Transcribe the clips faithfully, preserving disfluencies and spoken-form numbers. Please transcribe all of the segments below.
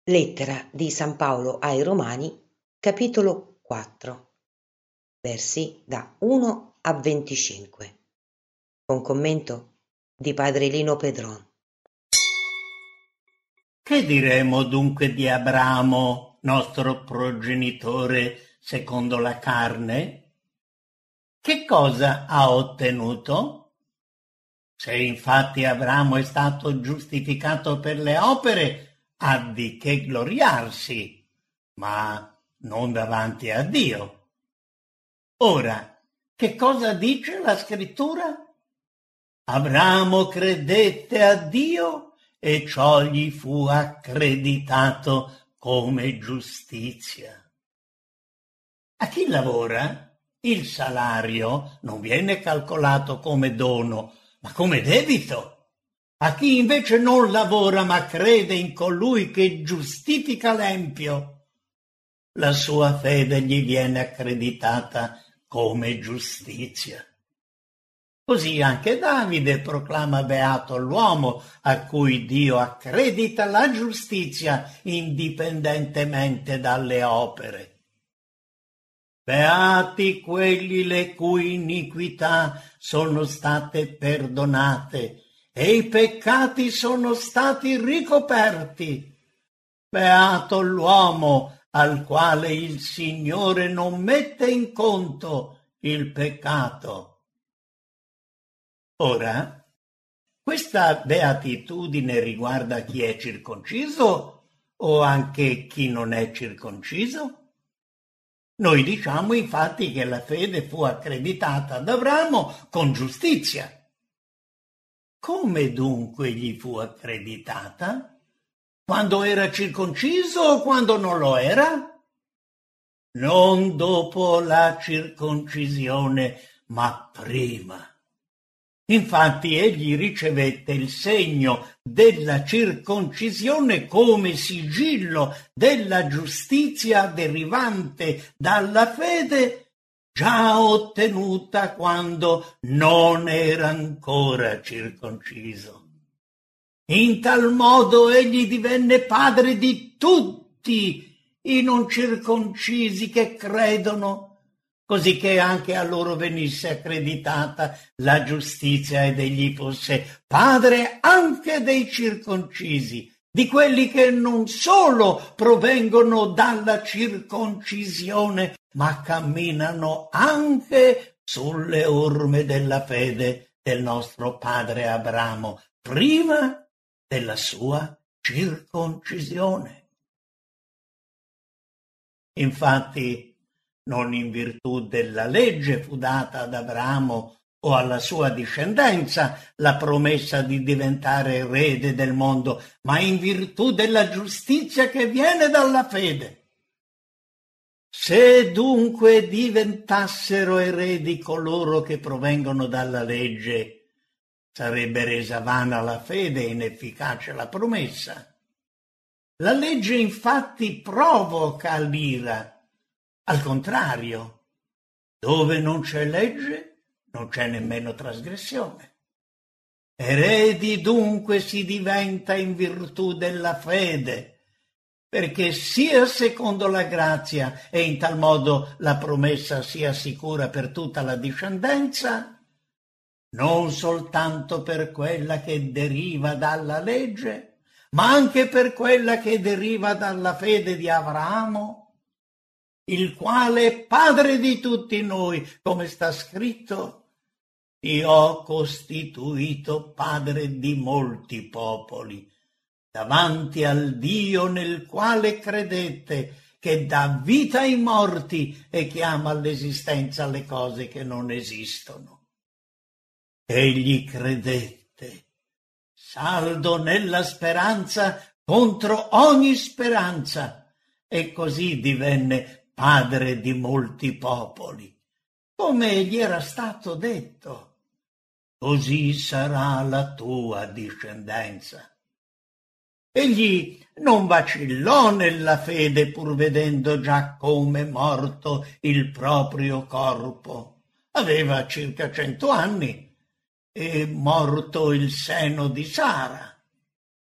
Lettera di San Paolo ai Romani, capitolo quattro, versi da uno a venticinque, con commento di padre Lino Pedron. Che diremo dunque di Abramo, nostro progenitore secondo la carne? Che cosa ha ottenuto? Se infatti Abramo è stato giustificato per le opere, ha di che gloriarsi, ma non davanti a Dio. Ora, che cosa dice la scrittura? Abramo credette a Dio e ciò gli fu accreditato come giustizia. A chi lavora, il salario non viene calcolato come dono, ma come debito. A chi invece non lavora, ma crede in colui che giustifica l'empio, la sua fede gli viene accreditata come giustizia. Così anche Davide proclama beato l'uomo a cui Dio accredita la giustizia indipendentemente dalle opere. Beati quelli le cui iniquità sono state perdonate e i peccati sono stati ricoperti. Beato l'uomo al quale il Signore non mette in conto il peccato. Ora, questa beatitudine riguarda chi è circonciso o anche chi non è circonciso? Noi diciamo infatti che la fede fu accreditata ad Abramo con giustizia. Come dunque gli fu accreditata? Quando era circonciso o quando non lo era? Non dopo la circoncisione, ma prima. Infatti egli ricevette il segno della circoncisione come sigillo della giustizia derivante dalla fede già ottenuta quando non era ancora circonciso. In tal modo egli divenne padre di tutti i non circoncisi che credono, così che anche a loro venisse accreditata la giustizia ed egli fosse padre anche dei circoncisi, di quelli che non solo provengono dalla circoncisione, ma camminano anche sulle orme della fede del nostro padre Abramo, prima della sua circoncisione. Infatti, non in virtù della legge fu data ad Abramo o alla sua discendenza la promessa di diventare erede del mondo, ma in virtù della giustizia che viene dalla fede. Se dunque diventassero eredi coloro che provengono dalla legge, sarebbe resa vana la fede e inefficace la promessa. La legge infatti provoca l'ira. Al contrario, dove non c'è legge, non c'è nemmeno trasgressione. Eredi dunque si diventa in virtù della fede, perché sia secondo la grazia e in tal modo la promessa sia sicura per tutta la discendenza, non soltanto per quella che deriva dalla legge, ma anche per quella che deriva dalla fede di Abramo, il quale è padre di tutti noi, come sta scritto: ti ho costituito padre di molti popoli, davanti al Dio nel quale credette, che dà vita ai morti e chiama all'esistenza le cose che non esistono. Egli credette, saldo nella speranza contro ogni speranza, e così divenne padre di molti popoli, come gli era stato detto: così sarà la tua discendenza. Egli non vacillò nella fede, pur vedendo già come morto il proprio corpo. Aveva circa cento anni e morto il seno di Sara.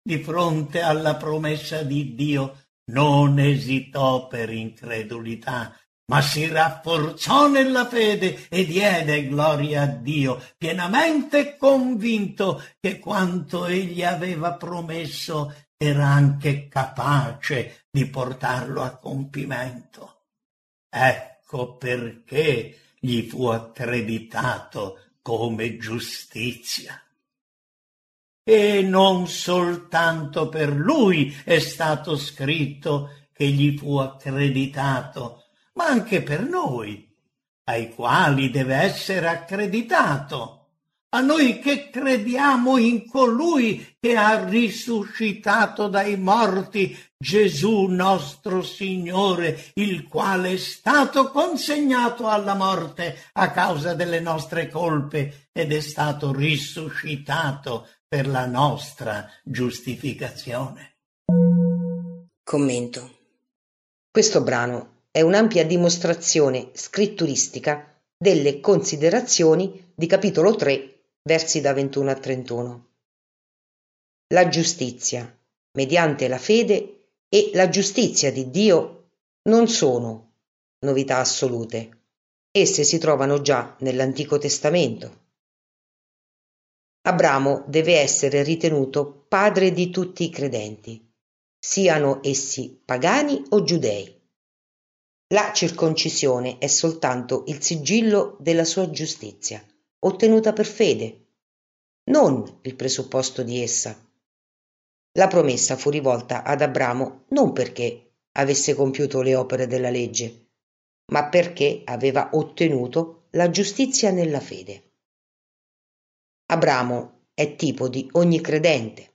di fronte alla promessa di Dio non esitò per incredulità, ma si rafforzò nella fede e diede gloria a Dio, pienamente convinto che quanto egli aveva promesso era anche capace di portarlo a compimento. Ecco perché gli fu accreditato come giustizia. E non soltanto per lui è stato scritto che gli fu accreditato, ma anche per noi, ai quali deve essere accreditato, a noi che crediamo in colui che ha risuscitato dai morti Gesù nostro Signore, il quale è stato consegnato alla morte a causa delle nostre colpe ed è stato risuscitato per la nostra giustificazione. Commento. Questo brano è un'ampia dimostrazione scritturistica delle considerazioni di capitolo tre, versi da ventuno a trentuno. La giustizia, mediante la fede, e la giustizia di Dio non sono novità assolute. Esse si trovano già nell'Antico Testamento. Abramo deve essere ritenuto padre di tutti i credenti, siano essi pagani o giudei. La circoncisione è soltanto il sigillo della sua giustizia, ottenuta per fede, non il presupposto di essa. La promessa fu rivolta ad Abramo non perché avesse compiuto le opere della legge, ma perché aveva ottenuto la giustizia nella fede. Abramo è tipo di ogni credente.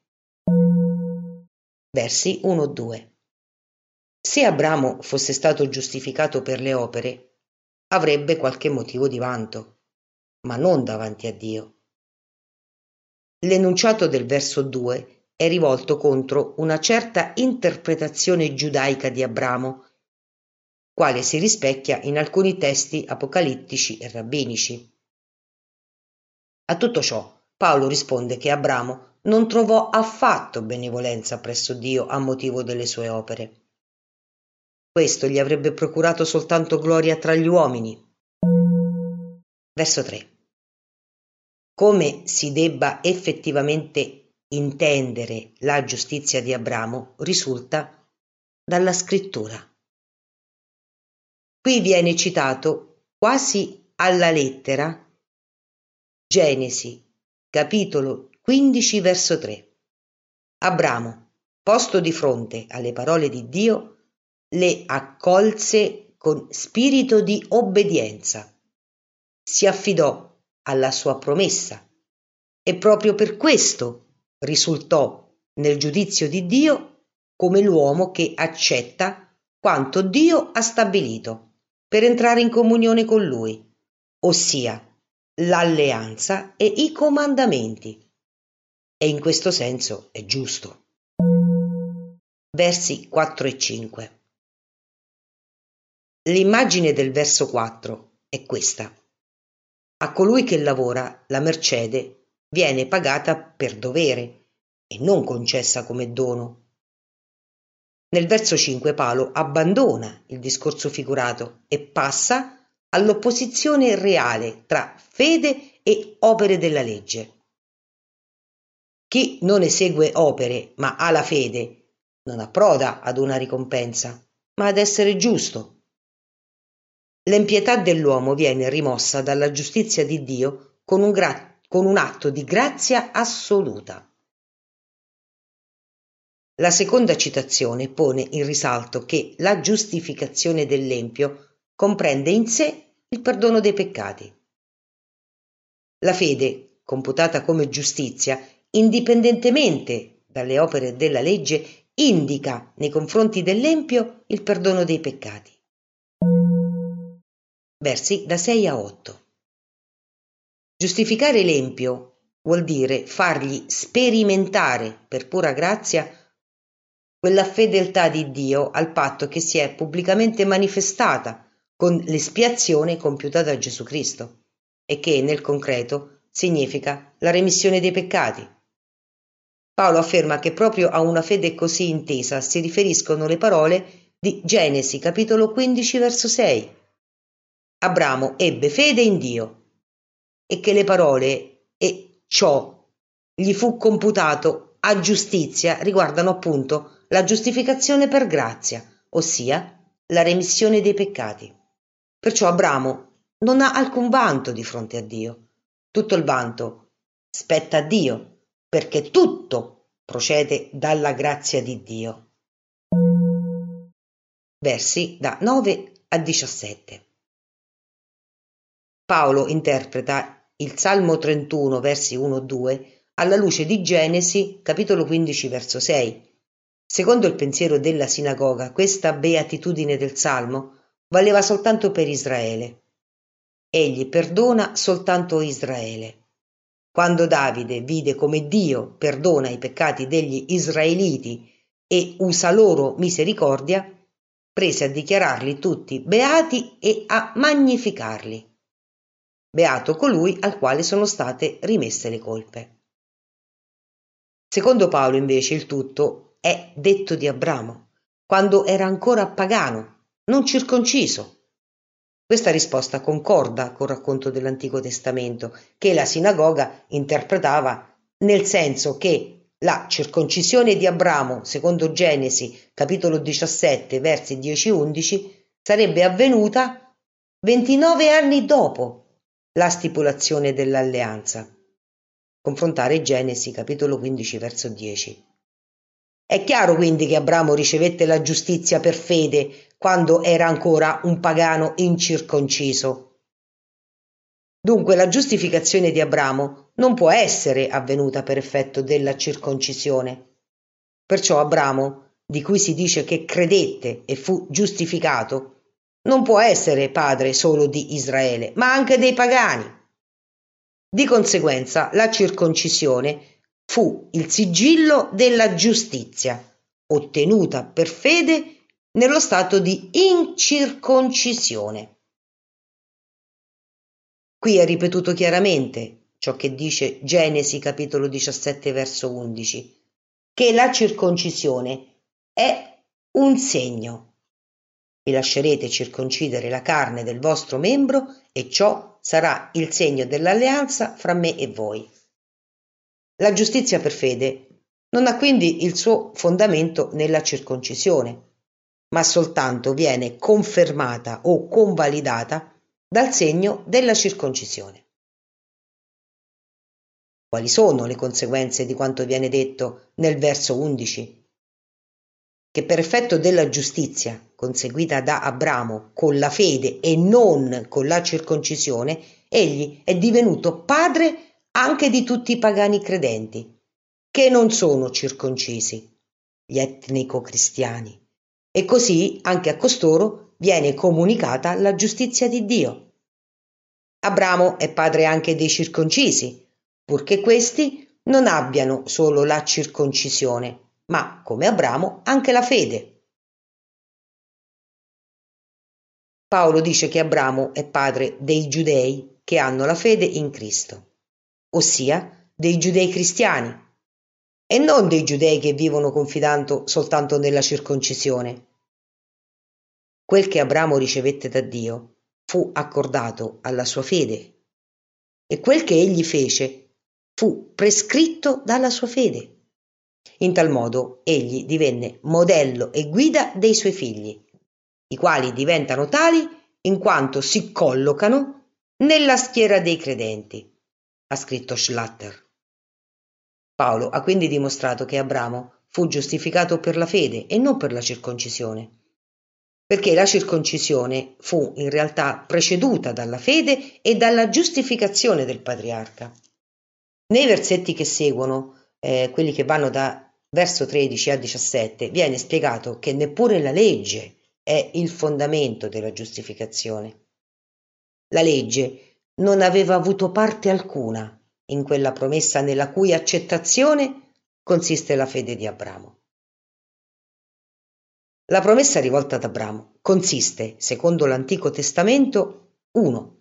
Versi uno due. Se Abramo fosse stato giustificato per le opere, avrebbe qualche motivo di vanto, ma non davanti a Dio. L'enunciato del verso due è rivolto contro una certa interpretazione giudaica di Abramo, quale si rispecchia in alcuni testi apocalittici e rabbinici. A tutto ciò, Paolo risponde che Abramo non trovò affatto benevolenza presso Dio a motivo delle sue opere. Questo gli avrebbe procurato soltanto gloria tra gli uomini. Verso tre. Come si debba effettivamente intendere la giustizia di Abramo risulta dalla scrittura. Qui viene citato quasi alla lettera Genesi, capitolo quindici, verso tre. Abramo, posto di fronte alle parole di Dio, le accolse con spirito di obbedienza, si affidò alla sua promessa e proprio per questo risultò nel giudizio di Dio come l'uomo che accetta quanto Dio ha stabilito per entrare in comunione con Lui, ossia l'alleanza e i comandamenti. E in questo senso è giusto. Versi quattro e cinque. L'immagine del verso quattro è questa. A colui che lavora la mercede viene pagata per dovere e non concessa come dono. Nel verso cinque Paolo abbandona il discorso figurato e passa all'opposizione reale tra fede e opere della legge. Chi non esegue opere ma ha la fede non approda ad una ricompensa, ma ad essere giusto. L'empietà dell'uomo viene rimossa dalla giustizia di Dio con un, gra- con un atto di grazia assoluta. La seconda citazione pone in risalto che la giustificazione dell'empio comprende in sé il perdono dei peccati. La fede, computata come giustizia, indipendentemente dalle opere della legge, indica nei confronti dell'empio il perdono dei peccati. Versi da sei a otto. Giustificare l'empio vuol dire fargli sperimentare per pura grazia quella fedeltà di Dio al patto che si è pubblicamente manifestata con l'espiazione compiuta da Gesù Cristo e che nel concreto significa la remissione dei peccati. Paolo afferma che proprio a una fede così intesa si riferiscono le parole di Genesi capitolo quindici verso sei. Abramo ebbe fede in Dio e che le parole e ciò gli fu computato a giustizia riguardano appunto la giustificazione per grazia, ossia la remissione dei peccati. Perciò Abramo non ha alcun vanto di fronte a Dio. Tutto il vanto spetta a Dio, perché tutto procede dalla grazia di Dio. Versi da nove a diciassette. Paolo interpreta il Salmo trentuno, versi uno due, alla luce di Genesi, capitolo quindici, verso sei. Secondo il pensiero della sinagoga, questa beatitudine del Salmo valeva soltanto per Israele. Egli perdona soltanto Israele. Quando Davide vide come Dio perdona i peccati degli israeliti e usa loro misericordia, prese a dichiararli tutti beati e a magnificarli. Beato colui al quale sono state rimesse le colpe. Secondo Paolo, invece, il tutto è detto di Abramo, quando era ancora pagano, non circonciso. Questa risposta concorda col racconto dell'Antico Testamento, che la sinagoga interpretava nel senso che la circoncisione di Abramo, secondo Genesi, capitolo diciassette, versi dieci undici, sarebbe avvenuta ventinove anni dopo la stipulazione dell'alleanza. Confrontare Genesi, capitolo quindici, verso dieci. È chiaro quindi che Abramo ricevette la giustizia per fede quando era ancora un pagano incirconciso. Dunque la giustificazione di Abramo non può essere avvenuta per effetto della circoncisione. Perciò Abramo, di cui si dice che credette e fu giustificato, non può essere padre solo di Israele, ma anche dei pagani. Di conseguenza, la circoncisione fu il sigillo della giustizia, ottenuta per fede nello stato di incirconcisione. Qui è ripetuto chiaramente ciò che dice Genesi capitolo diciassette verso undici, che la circoncisione è un segno. Vi lascerete circoncidere la carne del vostro membro e ciò sarà il segno dell'alleanza fra me e voi. La giustizia per fede non ha quindi il suo fondamento nella circoncisione, ma soltanto viene confermata o convalidata dal segno della circoncisione. Quali sono le conseguenze di quanto viene detto nel verso undici? Che per effetto della giustizia conseguita da Abramo con la fede e non con la circoncisione, egli è divenuto padre anche di tutti i pagani credenti, che non sono circoncisi, gli etnico-cristiani, e così anche a costoro viene comunicata la giustizia di Dio. Abramo è padre anche dei circoncisi, purché questi non abbiano solo la circoncisione, ma, come Abramo, anche la fede. Paolo dice che Abramo è padre dei giudei che hanno la fede in Cristo, ossia dei giudei cristiani, e non dei giudei che vivono confidando soltanto nella circoncisione. Quel che Abramo ricevette da Dio fu accordato alla sua fede, e quel che egli fece fu prescritto dalla sua fede. In tal modo egli divenne modello e guida dei suoi figli, i quali diventano tali in quanto si collocano nella schiera dei credenti, ha scritto Schlatter. Paolo ha quindi dimostrato che Abramo fu giustificato per la fede e non per la circoncisione, perché la circoncisione fu in realtà preceduta dalla fede e dalla giustificazione del patriarca. Nei versetti che seguono, eh, quelli che vanno da verso tredici a diciassette, viene spiegato che neppure la legge è il fondamento della giustificazione. La legge non aveva avuto parte alcuna in quella promessa nella cui accettazione consiste la fede di Abramo. La promessa rivolta ad Abramo consiste, secondo l'Antico Testamento, uno.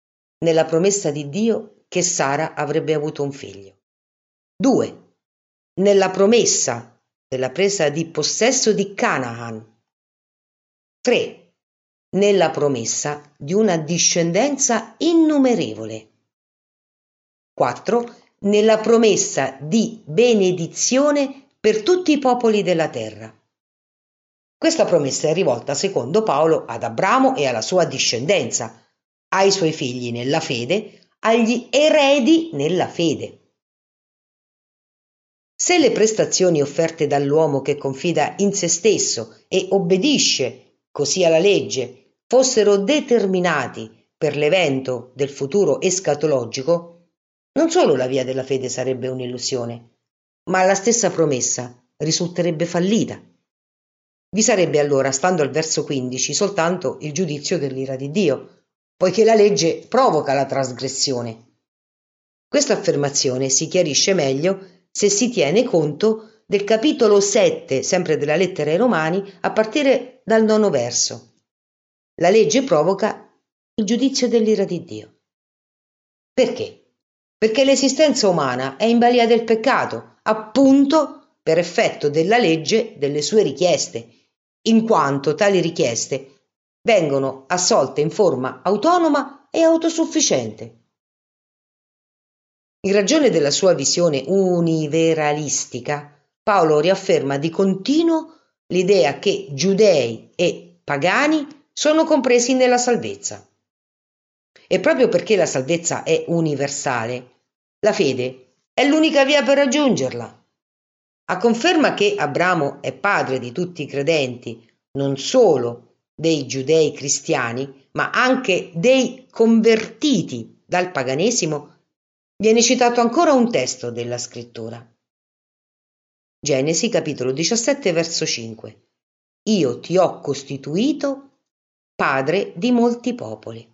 Nella promessa di Dio che Sara avrebbe avuto un figlio. due. nella promessa della presa di possesso di Canaan. tre. Nella promessa di una discendenza innumerevole. quattro. Nella promessa di benedizione per tutti i popoli della terra. Questa promessa è rivolta secondo Paolo ad Abramo e alla sua discendenza, ai suoi figli nella fede, agli eredi nella fede. Se le prestazioni offerte dall'uomo che confida in se stesso e obbedisce così alla legge fossero determinati per l'evento del futuro escatologico, non solo la via della fede sarebbe un'illusione, ma la stessa promessa risulterebbe fallita. Vi sarebbe allora, stando al verso quindici, soltanto il giudizio dell'ira di Dio, poiché la legge provoca la trasgressione. Questa affermazione si chiarisce meglio se si tiene conto del capitolo sette, sempre della lettera ai Romani, a partire dal nono verso. La legge provoca il giudizio dell'ira di Dio. Perché? Perché l'esistenza umana è in balia del peccato, appunto per effetto della legge delle sue richieste, in quanto tali richieste vengono assolte in forma autonoma e autosufficiente. In ragione della sua visione universalistica, Paolo riafferma di continuo l'idea che giudei e pagani sono compresi nella salvezza. E proprio perché la salvezza è universale, la fede è l'unica via per raggiungerla. A conferma che Abramo è padre di tutti i credenti, non solo dei giudei cristiani, ma anche dei convertiti dal paganesimo, viene citato ancora un testo della scrittura. Genesi capitolo diciassette verso cinque. Io ti ho costituito padre di molti popoli.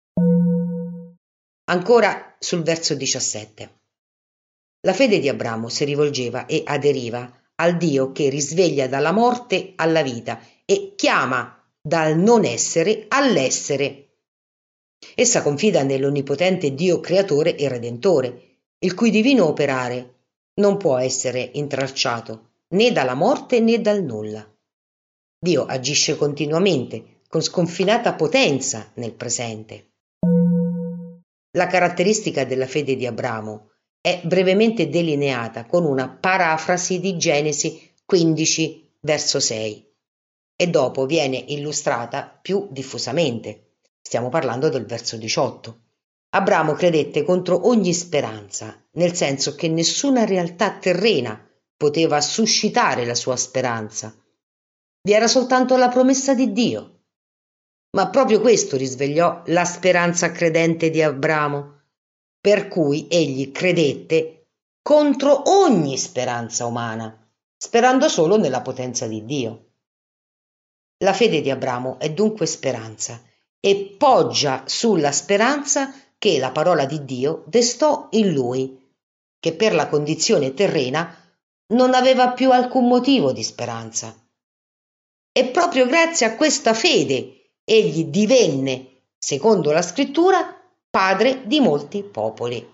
Ancora sul verso diciassette. La fede di Abramo si rivolgeva e aderiva al Dio che risveglia dalla morte alla vita e chiama dal non essere all'essere. Essa confida nell'onnipotente Dio creatore e redentore, il cui divino operare non può essere intralciato né dalla morte né dal nulla. Dio agisce continuamente, con sconfinata potenza nel presente. La caratteristica della fede di Abramo è brevemente delineata con una parafrasi di Genesi quindici verso sei e dopo viene illustrata più diffusamente. Stiamo parlando del verso diciotto. Abramo credette contro ogni speranza, nel senso che nessuna realtà terrena poteva suscitare la sua speranza. Vi era soltanto la promessa di Dio. Ma proprio questo risvegliò la speranza credente di Abramo, per cui egli credette contro ogni speranza umana, sperando solo nella potenza di Dio. La fede di Abramo è dunque speranza e poggia sulla speranza che la parola di Dio destò in lui, che per la condizione terrena non aveva più alcun motivo di speranza. E proprio grazie a questa fede egli divenne, secondo la scrittura, padre di molti popoli.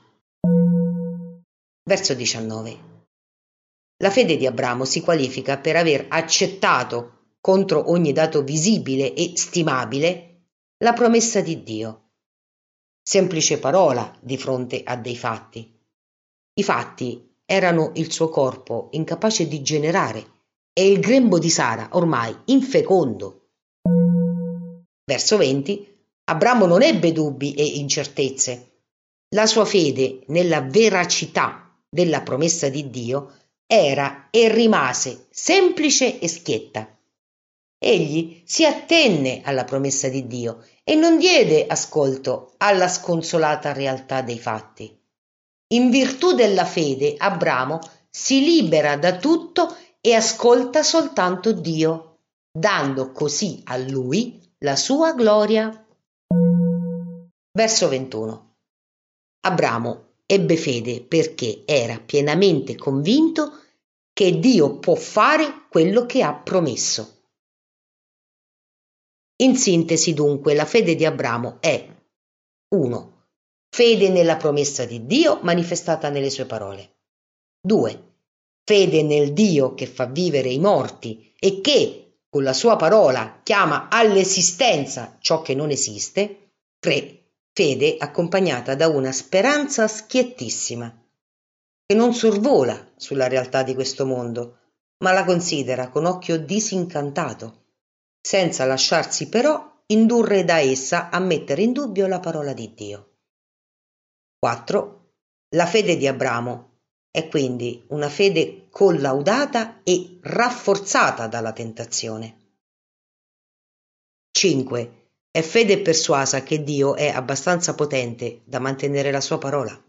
Verso diciannove. La fede di Abramo si qualifica per aver accettato, contro ogni dato visibile e stimabile, la promessa di Dio. Semplice parola di fronte a dei fatti. I fatti erano il suo corpo incapace di generare e il grembo di Sara ormai infecondo. Verso venti. Abramo non ebbe dubbi e incertezze. La sua fede nella veracità della promessa di Dio era e rimase semplice e schietta. Egli si attenne alla promessa di Dio e non diede ascolto alla sconsolata realtà dei fatti. In virtù della fede, Abramo si libera da tutto e ascolta soltanto Dio, dando così a lui la sua gloria. Verso ventuno. Abramo ebbe fede perché era pienamente convinto che Dio può fare quello che ha promesso. In sintesi, dunque, la fede di Abramo è uno. Fede nella promessa di Dio manifestata nelle sue parole. due. fede nel Dio che fa vivere i morti e che, con la sua parola, chiama all'esistenza ciò che non esiste. tre. Fede accompagnata da una speranza schiettissima, che non sorvola sulla realtà di questo mondo, ma la considera con occhio disincantato, senza lasciarsi però indurre da essa a mettere in dubbio la parola di Dio. quattro. La fede di Abramo è quindi una fede collaudata e rafforzata dalla tentazione. cinque. È fede persuasa che Dio è abbastanza potente da mantenere la sua parola.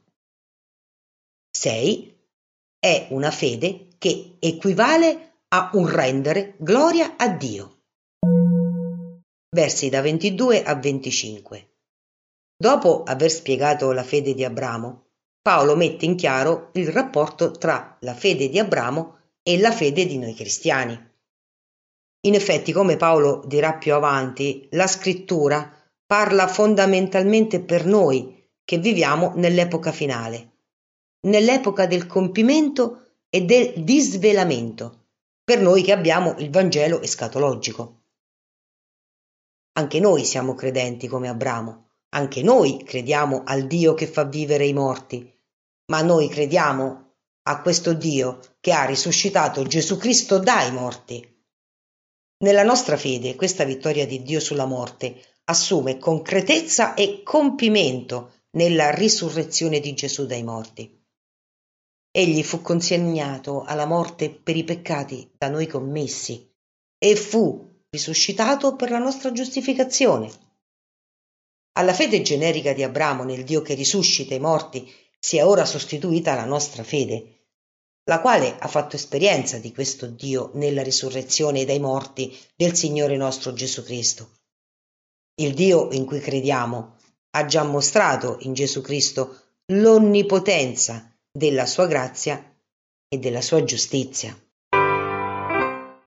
sei. È una fede che equivale a un rendere gloria a Dio. Versi da ventidue a venticinque. Dopo aver spiegato la fede di Abramo, Paolo mette in chiaro il rapporto tra la fede di Abramo e la fede di noi cristiani. In effetti, come Paolo dirà più avanti, la scrittura parla fondamentalmente per noi che viviamo nell'epoca finale, nell'epoca del compimento e del disvelamento, per noi che abbiamo il Vangelo escatologico. Anche noi siamo credenti come Abramo, anche noi crediamo al Dio che fa vivere i morti, ma noi crediamo a questo Dio che ha risuscitato Gesù Cristo dai morti. Nella nostra fede questa vittoria di Dio sulla morte assume concretezza e compimento nella risurrezione di Gesù dai morti. Egli fu consegnato alla morte per i peccati da noi commessi e fu risuscitato per la nostra giustificazione. Alla fede generica di Abramo nel Dio che risuscita i morti si è ora sostituita la nostra fede, la quale ha fatto esperienza di questo Dio nella risurrezione dai morti del Signore nostro Gesù Cristo. Il Dio in cui crediamo ha già mostrato in Gesù Cristo l'onnipotenza della sua grazia e della sua giustizia.